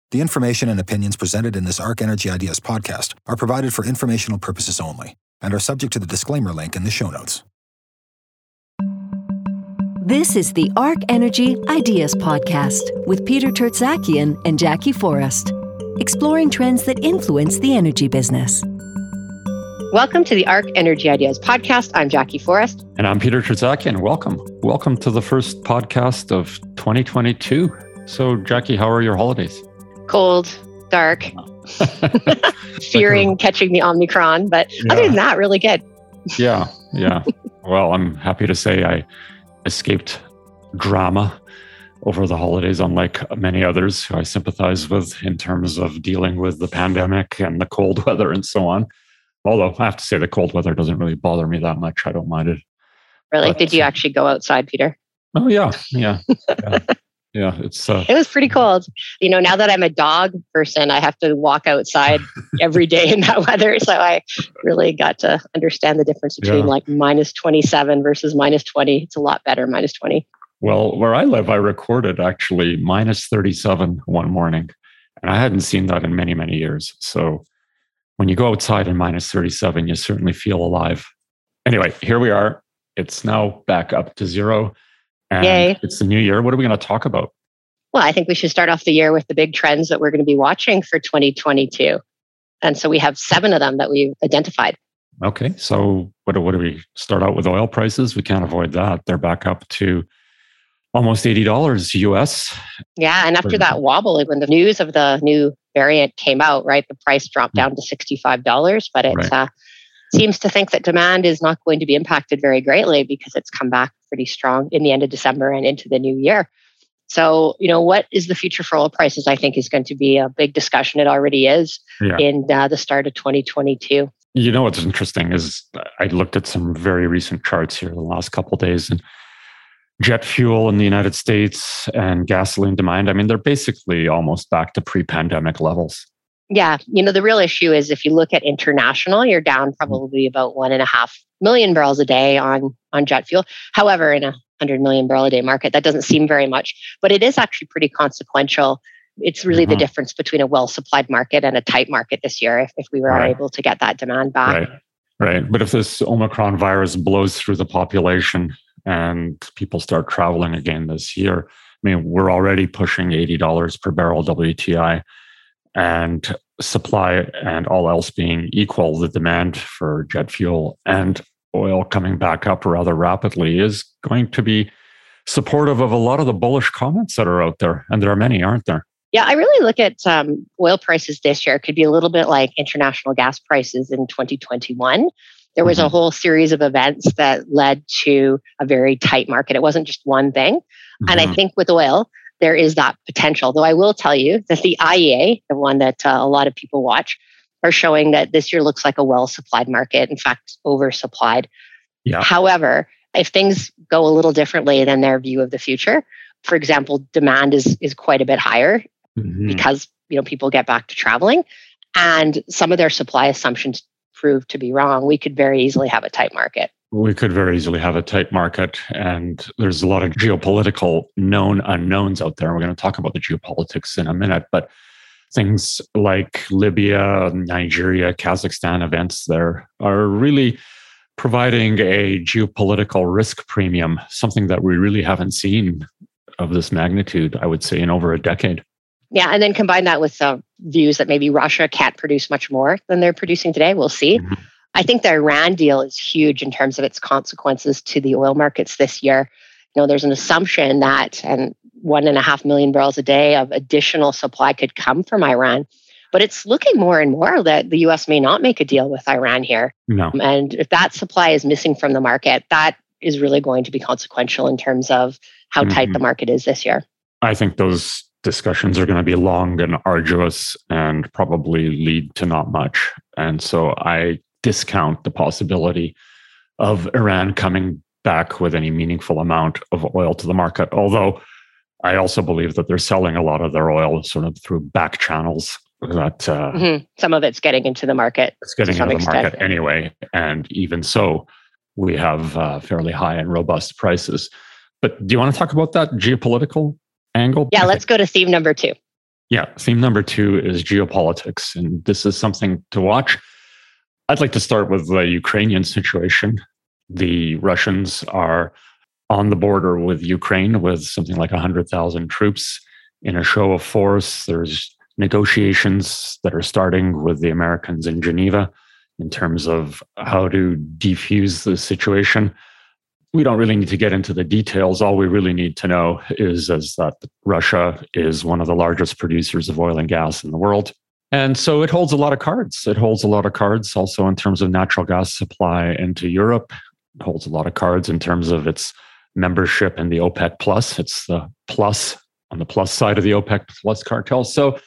The information and opinions presented in this Arc Energy Ideas podcast are provided for informational purposes only and are subject to the disclaimer link in the show notes. This is the Arc Energy Ideas podcast with Peter Tertzakian and Jackie Forrest, exploring trends that influence the energy business. Welcome to the Arc Energy Ideas podcast. I'm Jackie Forrest. And I'm Peter Tertzakian. Welcome. Welcome to the first podcast of 2022. So, Jackie, how are your holidays? Cold, dark, fearing catching the Omicron, but other than that, really good. Yeah. Well, I'm happy to say I escaped drama over the holidays, unlike many others who I sympathize with in terms of dealing with the pandemic and the cold weather and so on. Although I have to say the cold weather doesn't really bother me that much. I don't mind it. Really? But, did you actually go outside, Peter? Oh, yeah. It was pretty cold. You know, now that I'm a dog person, I have to walk outside every day in that weather. So I really got to understand the difference between like minus 27 versus minus 20. It's a lot better, minus 20. Well, where I live, I recorded actually minus 37 one morning. And I hadn't seen that in many, many years. So when you go outside in minus 37, you certainly feel alive. Anyway, here we are. It's now back up to zero. And Yay. It's the new year. What are we going to talk about? Well, I think we should start off the year with the big trends that we're going to be watching for 2022. And so we have 7 of them that we've identified. Okay. So what do we start out with? Oil prices? We can't avoid that. They're back up to almost $80 US. Yeah. And after that wobble, when the news of the new variant came out, right, the price dropped down to $65, but it seems to think that demand is not going to be impacted very greatly because it's come back pretty strong in the end of December and into the new year. So, you know, what is the future for oil prices? I think is going to be a big discussion. It already is in the start of 2022. You know, what's interesting is I looked at some very recent charts here the last couple of days, and jet fuel in the United States and gasoline demand, I mean, they're basically almost back to pre-pandemic levels. Yeah. You know, the real issue is if you look at international, you're down probably about 1.5 million barrels a day on jet fuel. However, in a 100 million barrel a day market, that doesn't seem very much, but it is actually pretty consequential. It's really the difference between a well-supplied market and a tight market this year if we were able to get that demand back. Right. But if this Omicron virus blows through the population and people start traveling again this year, I mean, we're already pushing $80 per barrel WTI, and supply and all else being equal, the demand for jet fuel and oil coming back up rather rapidly is going to be supportive of a lot of the bullish comments that are out there. And there are many, aren't there? Yeah, I really look at oil prices this year. It could be a little bit like international gas prices in 2021. There was a whole series of events that led to a very tight market. It wasn't just one thing. And I think with oil, there is that potential. Though I will tell you that the IEA, the one that a lot of people watch, are showing that this year looks like a well-supplied market. In fact, oversupplied. Yeah. However, if things go a little differently than their view of the future, for example, demand is quite a bit higher because people get back to traveling, and some of their supply assumptions prove to be wrong, we could very easily have a tight market. We could very easily have a tight market, and there's a lot of geopolitical known unknowns out there. We're going to talk about the geopolitics in a minute, but things like Libya, Nigeria, Kazakhstan events there are really providing a geopolitical risk premium, something that we really haven't seen of this magnitude, I would say, in over a decade. Yeah, and then combine that with views that maybe Russia can't produce much more than they're producing today. We'll see. I think the Iran deal is huge in terms of its consequences to the oil markets this year. You know, there's an assumption that 1.5 million barrels a day of additional supply could come from Iran. But it's looking more and more that the U.S. may not make a deal with Iran here. No. And if that supply is missing from the market, that is really going to be consequential in terms of how tight the market is this year. I think those discussions are going to be long and arduous and probably lead to not much. And so I discount the possibility of Iran coming back with any meaningful amount of oil to the market. Although I also believe that they're selling a lot of their oil sort of through back channels that some of it's getting into the market. It's getting into the market anyway. And even so, we have fairly high and robust prices. But do you want to talk about that geopolitical angle? Yeah, let's go to theme number 2. Yeah, theme number 2 is geopolitics, and this is something to watch. I'd like to start with the Ukrainian situation. The Russians are on the border with Ukraine with something like 100,000 troops in a show of force. There's negotiations that are starting with the Americans in Geneva in terms of how to defuse the situation. We don't really need to get into the details. All we really need to know is that Russia is one of the largest producers of oil and gas in the world. And so it holds a lot of cards. It holds a lot of cards also in terms of natural gas supply into Europe. It holds a lot of cards in terms of its membership in the OPEC Plus. It's the plus on the plus side of the OPEC Plus cartel. So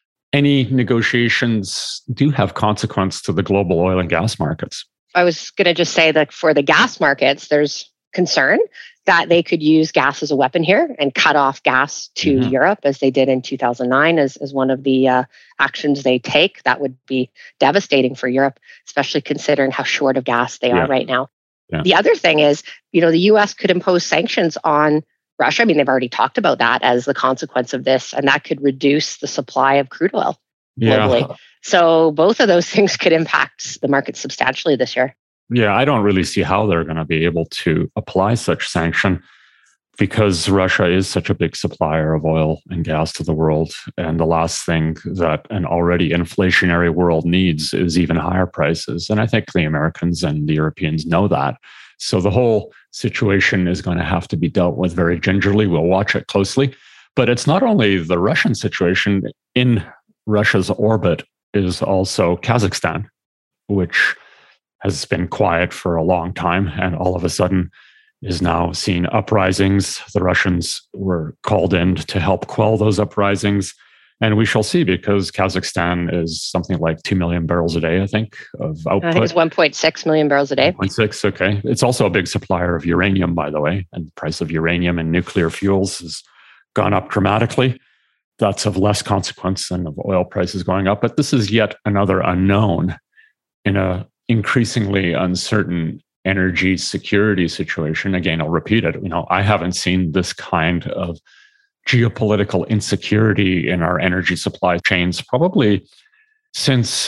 any negotiations do have consequence to the global oil and gas markets. I was going to just say that for the gas markets, there's concern that they could use gas as a weapon here and cut off gas to Europe as they did in 2009 as one of the actions they take. That would be devastating for Europe, especially considering how short of gas they are right now. Yeah. The other thing is, the US could impose sanctions on Russia. I mean, they've already talked about that as the consequence of this, and that could reduce the supply of crude oil globally. Yeah. So both of those things could impact the market substantially this year. Yeah, I don't really see how they're going to be able to apply such sanction because Russia is such a big supplier of oil and gas to the world. And the last thing that an already inflationary world needs is even higher prices. And I think the Americans and the Europeans know that. So the whole situation is going to have to be dealt with very gingerly. We'll watch it closely. But it's not only the Russian situation. In Russia's orbit is also Kazakhstan, which has been quiet for a long time and all of a sudden is now seeing uprisings. The Russians were called in to help quell those uprisings. And we shall see, because Kazakhstan is something like 2 million barrels a day, I think, of output. I think it's 1.6 million barrels a day. 1.6, okay. It's also a big supplier of uranium, by the way. And the price of uranium and nuclear fuels has gone up dramatically. That's of less consequence than of oil prices going up. But this is yet another unknown in a increasingly uncertain energy security situation. Again, I'll repeat it. I haven't seen this kind of geopolitical insecurity in our energy supply chains probably since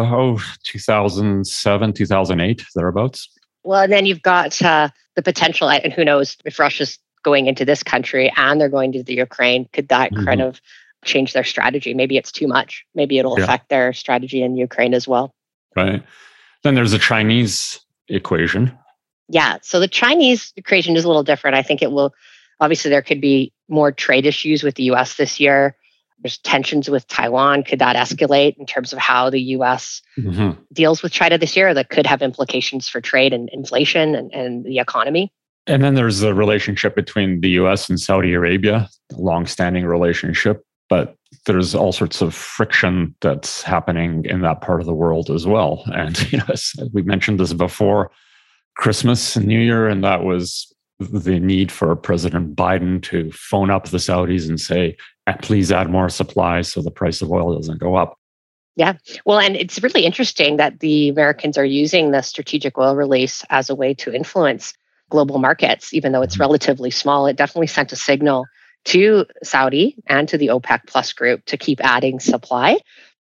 2007, 2008, thereabouts. Well, and then you've got the potential, and who knows if Russia's going into this country and they're going to the Ukraine, could that kind of change their strategy? Maybe it's too much. Maybe it'll affect their strategy in Ukraine as well. Right. Then there's the Chinese equation. Yeah. So the Chinese equation is a little different. I think it will, obviously, there could be more trade issues with the US this year. There's tensions with Taiwan. Could that escalate in terms of how the US deals with China this year? That could have implications for trade and inflation and the economy. And then there's the relationship between the US and Saudi Arabia, a long-standing relationship. But there's all sorts of friction that's happening in that part of the world as well. And we mentioned this before Christmas and New Year, and that was the need for President Biden to phone up the Saudis and say, please add more supply so the price of oil doesn't go up. Yeah. Well, and it's really interesting that the Americans are using the strategic oil release as a way to influence global markets, even though it's relatively small. It definitely sent a signal to Saudi and to the OPEC Plus group to keep adding supply.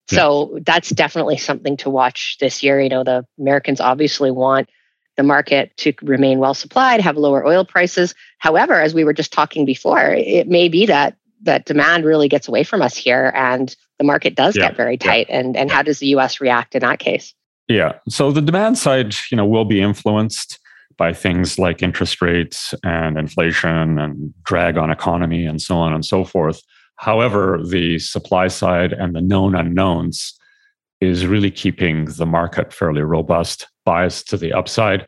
So that's definitely something to watch this year. The Americans obviously want the market to remain well supplied, have lower oil prices. However, as we were just talking before, it may be that demand really gets away from us here and the market does get very tight. And how does the US react in that case? Yeah. So the demand side, will be influenced by things like interest rates and inflation and drag on economy and so on and so forth. However, the supply side and the known unknowns is really keeping the market fairly robust, biased to the upside.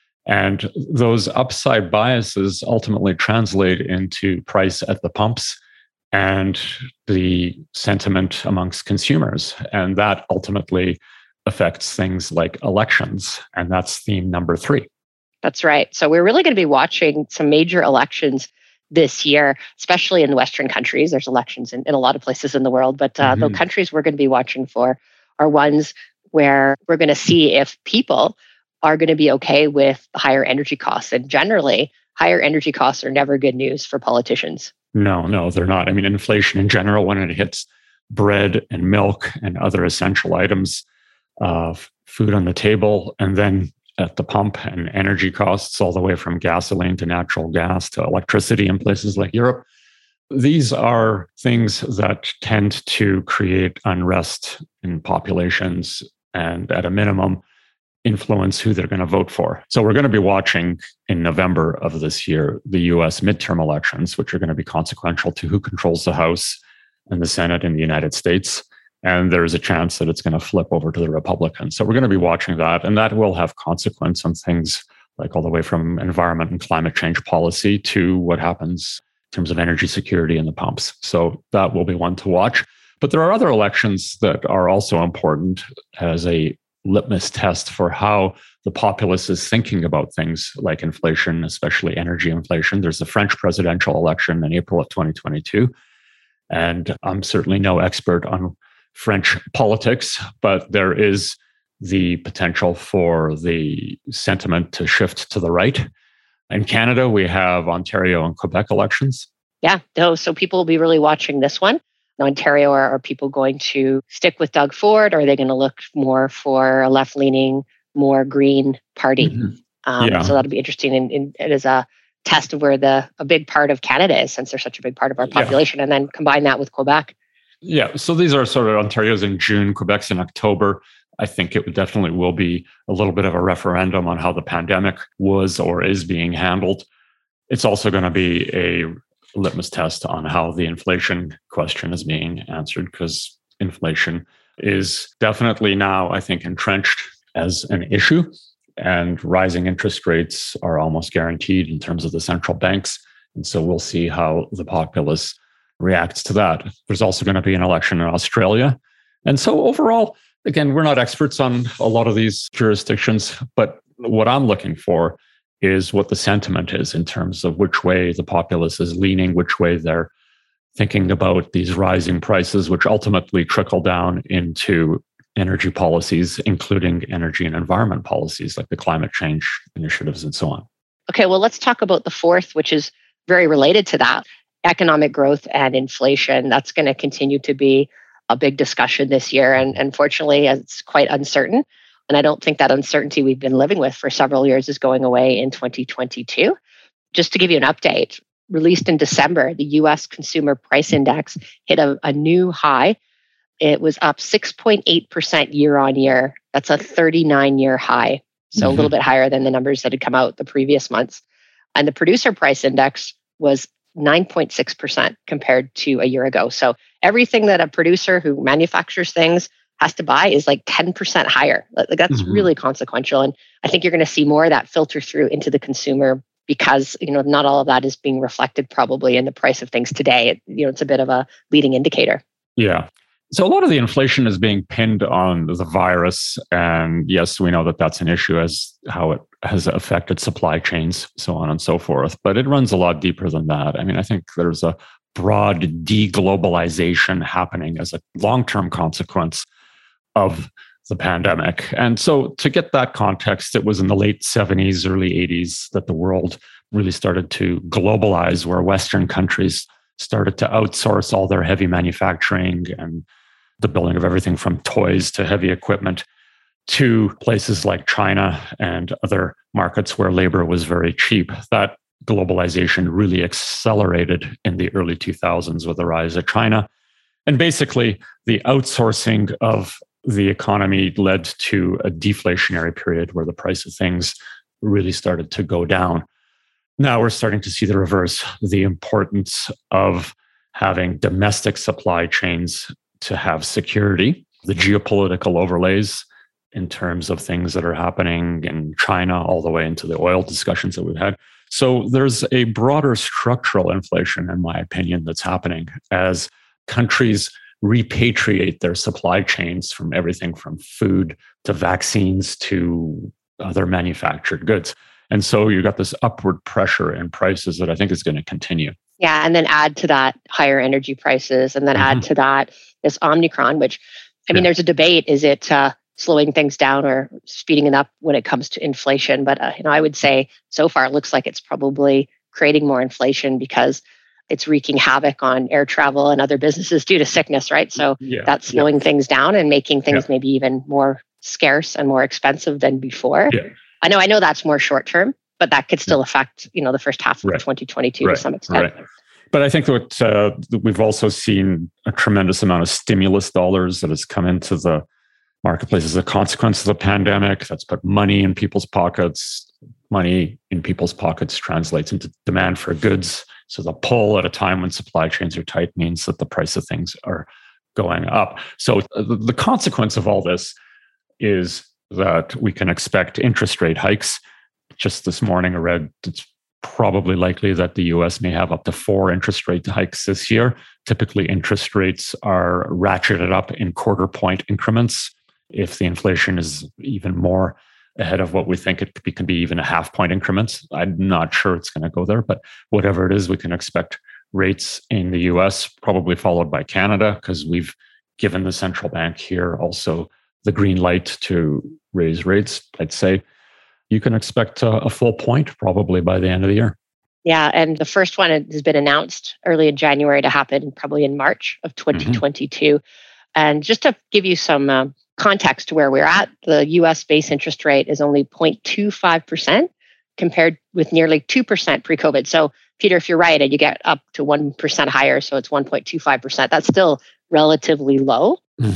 And those upside biases ultimately translate into price at the pumps and the sentiment amongst consumers. And that ultimately affects things like elections. And that's theme number 3. That's right. So we're really going to be watching some major elections this year, especially in the Western countries. There's elections in a lot of places in the world, but the countries we're going to be watching for are ones where we're going to see if people are going to be okay with higher energy costs. And generally, higher energy costs are never good news for politicians. No, they're not. I mean, inflation in general, when it hits bread and milk and other essential items of food on the table, and then at the pump and energy costs all the way from gasoline to natural gas to electricity in places like Europe. These are things that tend to create unrest in populations and at a minimum influence who they're going to vote for. So we're going to be watching in November of this year, the US midterm elections, which are going to be consequential to who controls the House and the Senate in the United States. And there's a chance that it's going to flip over to the Republicans. So we're going to be watching that. And that will have consequence on things like all the way from environment and climate change policy to what happens in terms of energy security in the pumps. So that will be one to watch. But there are other elections that are also important as a litmus test for how the populace is thinking about things like inflation, especially energy inflation. There's the French presidential election in April of 2022. And I'm certainly no expert on French politics, but there is the potential for the sentiment to shift to the right. In Canada, we have Ontario and Quebec elections. Yeah, so people will be really watching this one. In Ontario, are people going to stick with Doug Ford, or are they going to look more for a left-leaning, more green party? Mm-hmm. So that'll be interesting. And it is a test of where a big part of Canada is, since they're such a big part of our population, and then combine that with Quebec. Yeah, so these are sort of Ontario's in June, Quebec's in October. I think it definitely will be a little bit of a referendum on how the pandemic was or is being handled. It's also going to be a litmus test on how the inflation question is being answered, because inflation is definitely now, I think, entrenched as an issue, and rising interest rates are almost guaranteed in terms of the central banks. And so we'll see how the populace reacts to that. There's also going to be an election in Australia. And so overall, again, we're not experts on a lot of these jurisdictions, but what I'm looking for is what the sentiment is in terms of which way the populace is leaning, which way they're thinking about these rising prices, which ultimately trickle down into energy policies, including energy and environment policies like the climate change initiatives and so on. Okay, well, let's talk about the fourth, which is very related to that. Economic growth and inflation. That's going to continue to be a big discussion this year. And unfortunately, it's quite uncertain. And I don't think that uncertainty we've been living with for several years is going away in 2022. Just to give you an update, released in December, the US Consumer Price Index hit a new high. It was up 6.8% year on year. That's a 39-year high. So a little bit higher than the numbers that had come out the previous months. And the Producer Price Index was 9.6% compared to a year ago. So everything that a producer who manufactures things has to buy is like 10% higher. Like that's really consequential. And I think you're going to see more of that filter through into the consumer, because not all of that is being reflected probably in the price of things today. It's a bit of a leading indicator. Yeah. So a lot of the inflation is being pinned on the virus. And yes, we know that that's an issue as how it has affected supply chains, so on and so forth. But it runs a lot deeper than that. I mean, I think there's a broad deglobalization happening as a long-term consequence of the pandemic. And so to get that context, it was in the late 70s, early 80s that the world really started to globalize, where Western countries started to outsource all their heavy manufacturing and the building of everything from toys to heavy equipment to places like China and other markets where labor was very cheap. That globalization really accelerated in the early 2000s with the rise of China. And basically, the outsourcing of the economy led to a deflationary period where the price of things really started to go down. Now we're starting to see the reverse, the importance of having domestic supply chains to have security, the geopolitical overlays in terms of things that are happening in China, all the way into the oil discussions that we've had. So there's a broader structural inflation, in my opinion, that's happening as countries repatriate their supply chains from everything from food to vaccines to other manufactured goods. And so you've got this upward pressure in prices that I think is going to continue. Yeah, and then add to that higher energy prices, and then add to that this Omicron, which, I mean, there's a debate. Is it slowing things down or speeding it up when it comes to inflation? But I would say so far it looks like it's probably creating more inflation, because it's wreaking havoc on air travel and other businesses due to sickness, right? So that's slowing things down and making things maybe even more scarce and more expensive than before. Yeah. I know that's more short term, but that could still affect, the first half of 2022 to some extent. Right. But I think that we've also seen a tremendous amount of stimulus dollars that has come into the marketplace as a consequence of the pandemic. That's put money in people's pockets. Money in people's pockets translates into demand for goods. So the pull at a time when supply chains are tight means that the price of things are going up. So the consequence of all this is that we can expect interest rate hikes. Just this morning, I read it's probably likely that the US may have up to 4 interest rate hikes this year. Typically, interest rates are ratcheted up in quarter point increments. If the inflation is even more ahead of what we think it can be even a half point increments. I'm not sure it's going to go there, but whatever it is, we can expect rates in the US, probably followed by Canada, because we've given the central bank here also the green light to raise rates. I'd say you can expect a full point probably by the end of the year. Yeah, and the first one has been announced early in January to happen probably in March of 2022. And just to give you some context to where we're at, the US base interest rate is only 0.25% compared with nearly 2% pre-COVID. So Peter, if you're right, and you get up to 1% higher, so it's 1.25%, that's still relatively low.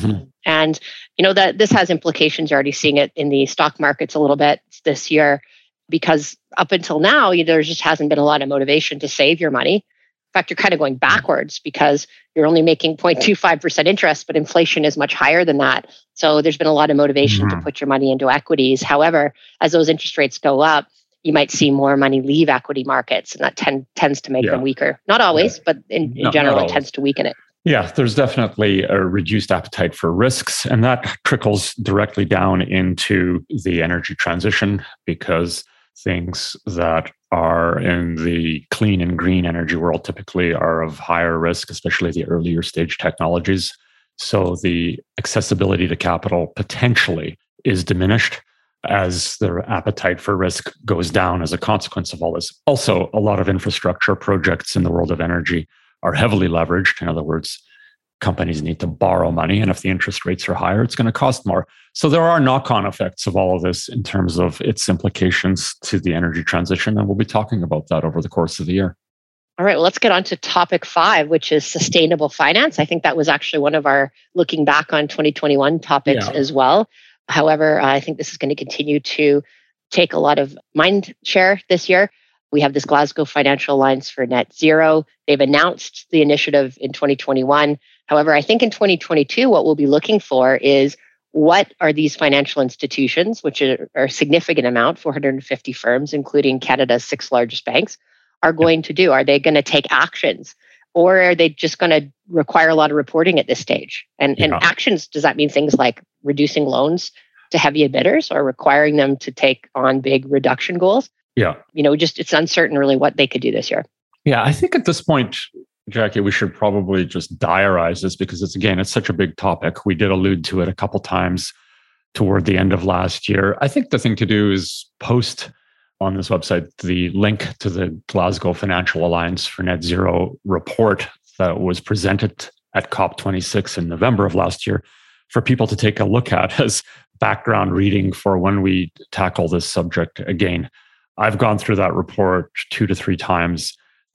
And that this has implications. You're already seeing it in the stock markets a little bit this year, because up until now, there just hasn't been a lot of motivation to save your money. In fact, you're kind of going backwards because you're only making 0.25% interest, but inflation is much higher than that. So there's been a lot of motivation to put your money into equities. However, as those interest rates go up, you might see more money leave equity markets, and that tends to make them weaker. Not always, but in general, it tends to weaken it. Yeah, there's definitely a reduced appetite for risks, and that trickles directly down into the energy transition, because things that are in the clean and green energy world typically are of higher risk, especially the earlier stage technologies. So the accessibility to capital potentially is diminished as their appetite for risk goes down as a consequence of all this. Also, a lot of infrastructure projects in the world of energy are heavily leveraged. In other words, companies need to borrow money, and if the interest rates are higher, it's going to cost more. So there are knock-on effects of all of this in terms of its implications to the energy transition, and we'll be talking about that over the course of the year. All right, well, let's get on to topic 5, which is sustainable finance. I think that was actually one of our looking back on 2021 topics as well. However, I think this is going to continue to take a lot of mind share this year. We have this Glasgow Financial Alliance for Net Zero. They've announced the initiative in 2021. However, I think in 2022, what we'll be looking for is what are these financial institutions, which are a significant amount, 450 firms, including Canada's 6 largest banks, are going to do? Are they going to take actions? Or are they just going to require a lot of reporting at this stage? And actions, does that mean things like reducing loans to heavy emitters or requiring them to take on big reduction goals? Yeah. It's uncertain really what they could do this year. Yeah, I think at this point, Jackie, we should probably just diarize this because it's such a big topic. We did allude to it a couple times toward the end of last year. I think the thing to do is post on this website the link to the Glasgow Financial Alliance for Net Zero report that was presented at COP26 in November of last year for people to take a look at as background reading for when we tackle this subject again. I've gone through that report 2 to 3 times,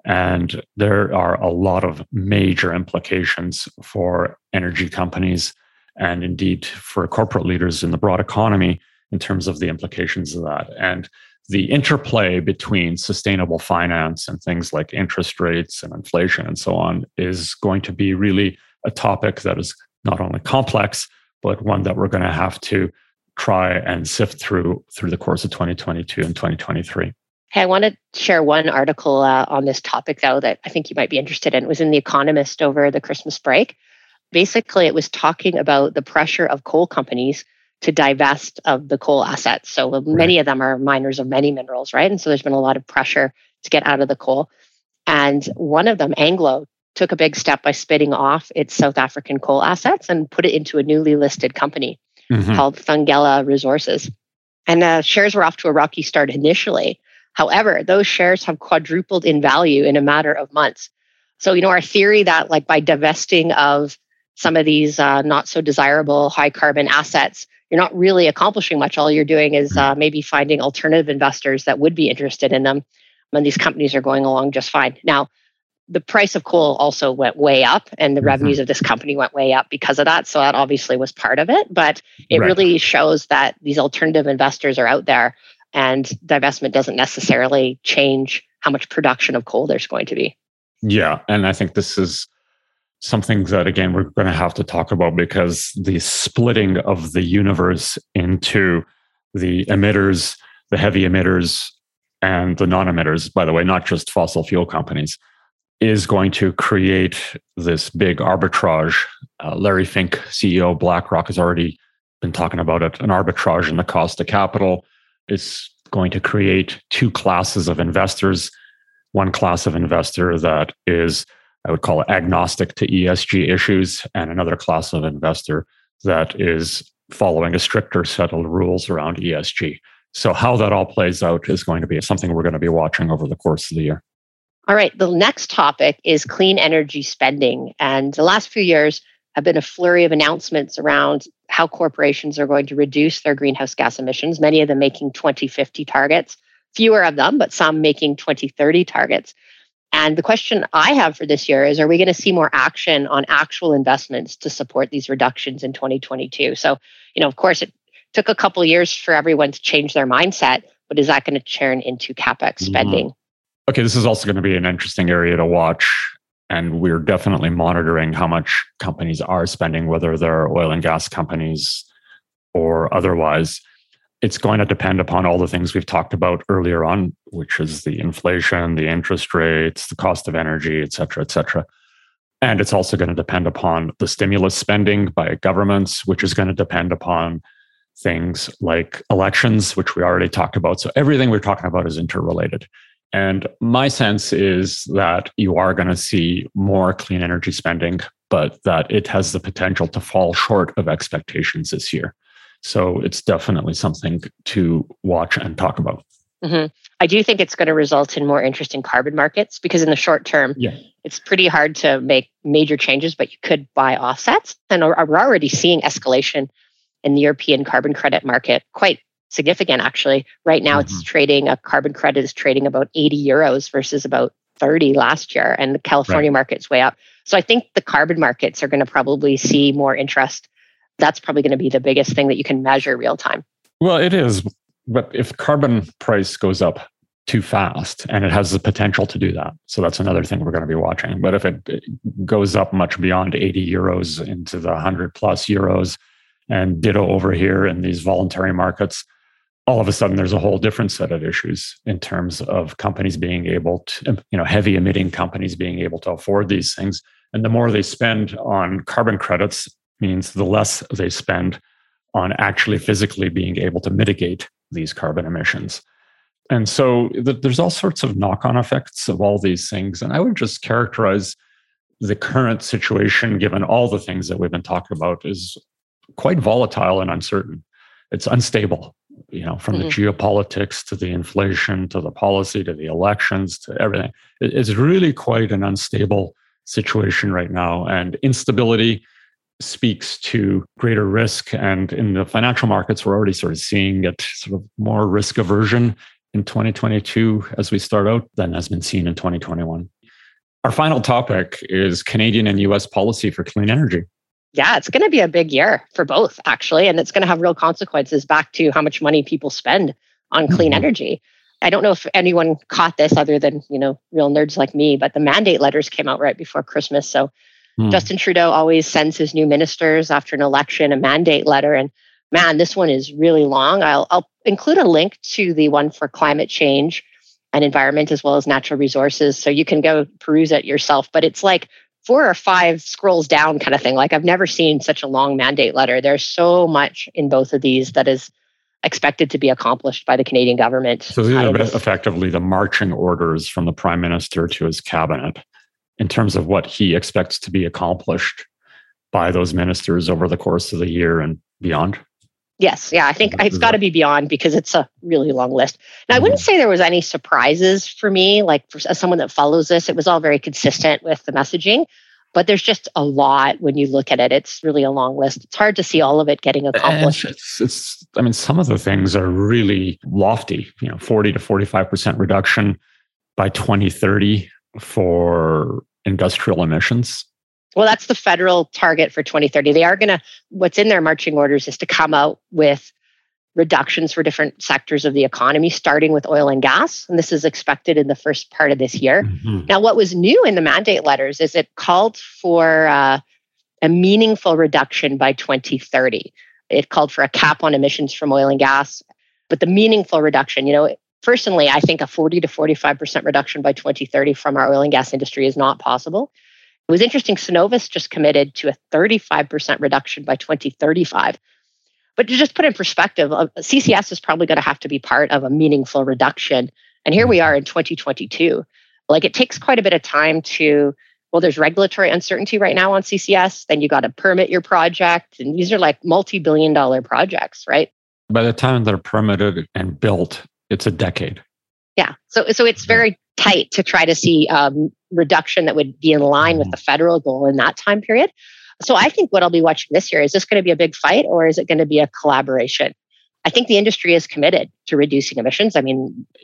and there are a lot of major implications for energy companies and indeed for corporate leaders in the broad economy in terms of the implications of that. And the interplay between sustainable finance and things like interest rates and inflation and so on is going to be really a topic that is not only complex, but one that we're going to have to try and sift through the course of 2022 and 2023. Hey, I want to share one article on this topic, though, that I think you might be interested in. It was in The Economist over the Christmas break. Basically, it was talking about the pressure of coal companies to divest of the coal assets. So many of them are miners of many minerals, right? And so there's been a lot of pressure to get out of the coal. And one of them, Anglo, took a big step by spinning off its South African coal assets and put it into a newly listed company called Thungela Resources. And shares were off to a rocky start initially. However, those shares have quadrupled in value in a matter of months. So, our theory that like by divesting of some of these not so desirable high carbon assets, you're not really accomplishing much. All you're doing is maybe finding alternative investors that would be interested in them. And these companies are going along just fine. Now, the price of coal also went way up and the revenues of this company went way up because of that. So that obviously was part of it. But it really shows that these alternative investors are out there and divestment doesn't necessarily change how much production of coal there's going to be. Yeah. And I think this is something that, again, we're going to have to talk about because the splitting of the universe into the emitters, the heavy emitters, and the non-emitters, by the way, not just fossil fuel companies, is going to create this big arbitrage. Larry Fink, CEO of BlackRock, has already been talking about it. An arbitrage in the cost of capital is going to create two classes of investors. One class of investor that is, I would call it, agnostic to ESG issues, and another class of investor that is following a stricter set of rules around ESG. So how that all plays out is going to be something we're going to be watching over the course of the year. All right, the next topic is clean energy spending. And the last few years have been a flurry of announcements around how corporations are going to reduce their greenhouse gas emissions, many of them making 2050 targets, fewer of them, but some making 2030 targets. And the question I have for this year is, are we going to see more action on actual investments to support these reductions in 2022? So, of course, it took a couple of years for everyone to change their mindset, but is that going to turn into CapEx spending? Okay, this is also going to be an interesting area to watch. And we're definitely monitoring how much companies are spending, whether they're oil and gas companies or otherwise. It's going to depend upon all the things we've talked about earlier on, which is the inflation, the interest rates, the cost of energy, et cetera, et cetera. And it's also going to depend upon the stimulus spending by governments, which is going to depend upon things like elections, which we already talked about. So everything we're talking about is interrelated. And my sense is that you are going to see more clean energy spending, but that it has the potential to fall short of expectations this year. So it's definitely something to watch and talk about. I do think it's going to result in more interesting carbon markets because in the short term, it's pretty hard to make major changes, but you could buy offsets. And we're already seeing escalation in the European carbon credit market, quite significant, actually. Right now, it's trading, a carbon credit is trading about 80 euros versus about 30 last year. And the California market's way up. So I think the carbon markets are going to probably see more interest. That's probably going to be the biggest thing that you can measure real time. Well, it is. But if carbon price goes up too fast, and it has the potential to do that, so that's another thing we're going to be watching. But if it goes up much beyond 80 euros into the 100 plus euros, and ditto over here in these voluntary markets, all of a sudden there's a whole different set of issues in terms of companies being able to, heavy emitting companies being able to afford these things. And the more they spend on carbon credits means the less they spend on actually physically being able to mitigate these carbon emissions. And so there's all sorts of knock-on effects of all these things. And I would just characterize the current situation, given all the things that we've been talking about, is quite volatile and uncertain. It's unstable, from the geopolitics to the inflation, to the policy, to the elections, to everything. It's really quite an unstable situation right now. And instability speaks to greater risk. And in the financial markets, we're already sort of seeing it sort of more risk aversion in 2022 as we start out than has been seen in 2021. Our final topic is Canadian and US policy for clean energy. Yeah, it's going to be a big year for both, actually. And it's going to have real consequences back to how much money people spend on clean energy. I don't know if anyone caught this other than, real nerds like me, but the mandate letters came out right before Christmas. So Justin Trudeau always sends his new ministers after an election a mandate letter. And man, this one is really long. I'll include a link to the one for climate change and environment as well as natural resources. So you can go peruse it yourself. But it's like 4 or 5 scrolls down kind of thing. Like I've never seen such a long mandate letter. There's so much in both of these that is expected to be accomplished by the Canadian government. So these are effectively the marching orders from the Prime Minister to his cabinet in terms of what he expects to be accomplished by those ministers over the course of the year and beyond. Yes. Yeah. I think it's got to be beyond because it's a really long list. Now, I wouldn't say there was any surprises for me. Like as someone that follows this, it was all very consistent with the messaging. But there's just a lot when you look at it. It's really a long list. It's hard to see all of it getting accomplished. Some of the things are really lofty. 40 to 45% reduction by 2030 for industrial emissions. Well, that's the federal target for 2030. They are going to, what's in their marching orders is to come out with reductions for different sectors of the economy, starting with oil and gas. And this is expected in the first part of this year. Mm-hmm. Now, what was new in the mandate letters is it called for a meaningful reduction by 2030. It called for a cap on emissions from oil and gas. But the meaningful reduction, personally, I think a 40 to 45% reduction by 2030 from our oil and gas industry is not possible. It was interesting, Cenovus just committed to a 35% reduction by 2035. But to just put in perspective, CCS is probably going to have to be part of a meaningful reduction. And here we are in 2022. Like it takes quite a bit of time there's regulatory uncertainty right now on CCS. Then you got to permit your project. And these are like multi-billion-dollar projects, right? By the time they're permitted and built, it's a decade. Yeah. So it's very tight to try to see reduction that would be in line with the federal goal in that time period. So I think what I'll be watching this year, is this going to be a big fight or is it going to be a collaboration? I think the industry is committed to reducing emissions. I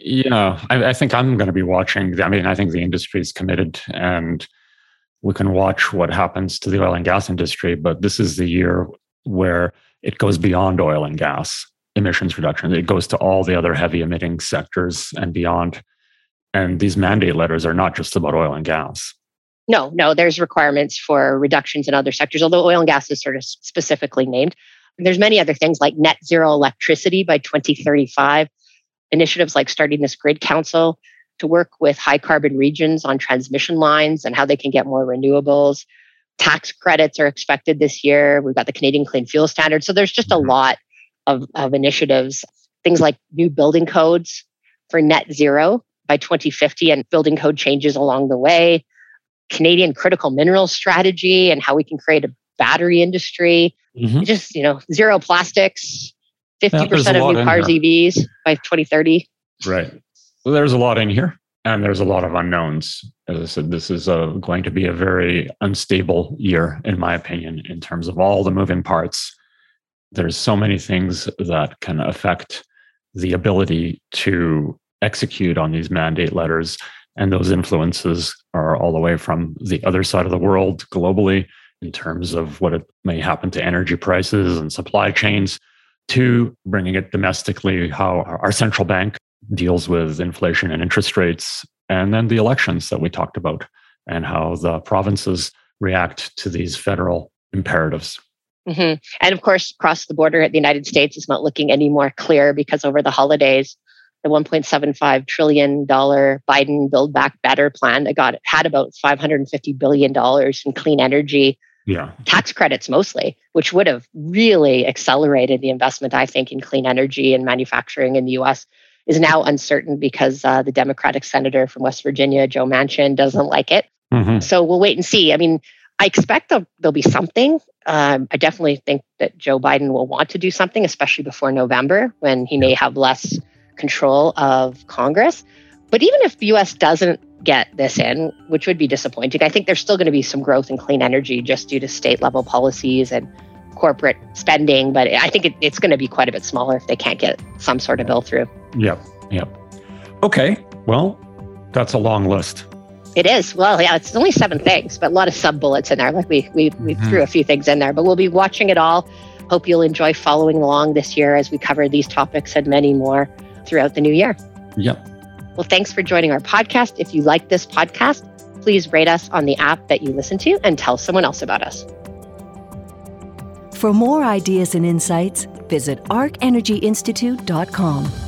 think I'm going to be watching. I think the industry is committed and we can watch what happens to the oil and gas industry. But this is the year where it goes beyond oil and gas emissions reduction. It goes to all the other heavy emitting sectors and beyond. And these mandate letters are not just about oil and gas. No, there's requirements for reductions in other sectors, although oil and gas is sort of specifically named. There's many other things like net zero electricity by 2035, initiatives like starting this grid council to work with high carbon regions on transmission lines and how they can get more renewables. Tax credits are expected this year. We've got the Canadian Clean Fuel Standard. So there's just a lot of initiatives, things like new building codes for net zero by 2050 and building code changes along the way. Canadian critical minerals strategy and how we can create a battery industry. Mm-hmm. Just, zero plastics, 50% of new cars, EVs by 2030. Right. Well, there's a lot in here and there's a lot of unknowns. As I said, this is going to be a very unstable year, in my opinion, in terms of all the moving parts. There's so many things that can affect the ability to execute on these mandate letters. And those influences are all the way from the other side of the world globally in terms of what it may happen to energy prices and supply chains, to bringing it domestically, how our central bank deals with inflation and interest rates, and then the elections that we talked about and how the provinces react to these federal imperatives. Mm-hmm. And of course, across the border at the United States is not looking any more clear because over the holidays, the $1.75 trillion Biden Build Back Better plan that had about $550 billion in clean energy tax credits mostly, which would have really accelerated the investment, I think, in clean energy and manufacturing in the U.S., is now uncertain because the Democratic senator from West Virginia, Joe Manchin, doesn't like it. Mm-hmm. So we'll wait and see. I expect there'll be something. I definitely think that Joe Biden will want to do something, especially before November, when he may have less control of Congress. But even if the U.S. doesn't get this in, which would be disappointing, I think there's still going to be some growth in clean energy just due to state level policies and corporate spending. But I think it's going to be quite a bit smaller if they can't get some sort of bill through. Yep. Okay. Well, that's a long list. It is. Well, yeah, it's only 7 things, but a lot of sub bullets in there. Like we threw a few things in there, but we'll be watching it all. Hope you'll enjoy following along this year as we cover these topics and many more throughout the new year. Yep. Well, thanks for joining our podcast. If you like this podcast, please rate us on the app that you listen to and tell someone else about us. For more ideas and insights, visit arcenergyinstitute.com.